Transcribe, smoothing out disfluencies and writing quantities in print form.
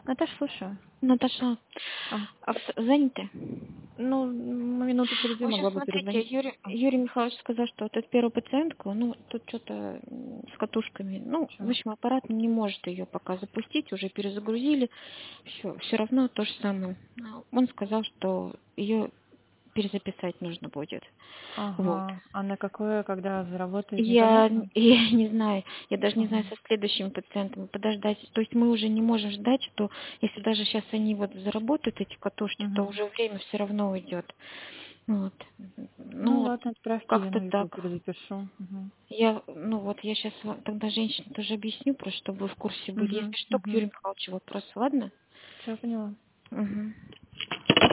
Наташа, слушаю. Наташа, А, заняты? ну, на минуту через две В общем, могла бы смотрите, перезвонить. Юрий Михайлович сказал, что вот эту первую пациентку, ну, тут что-то с катушками. Ну, в Чё? общем, аппарат не может ее пока запустить, уже перезагрузили. Все равно то же самое. Он сказал, что ее перезаписать нужно будет. Вот. Ага. А на какое, когда заработает, Я, непонятно? я не знаю, я даже не знаю Ага. со следующими пациентами подождать. То есть мы уже не можем ждать, что если даже сейчас они вот заработают эти катушки, то Угу. уже время все равно уйдет. Вот. Ну Ну вот ладно, отправьте, я как-то на его так. перезапишу. Угу. Я сейчас тогда женщине тоже объясню, просто чтобы вы в курсе были. Угу. Если что, к Угу. Юрию Михайловичу вопрос, ладно? Все, поняла. Угу.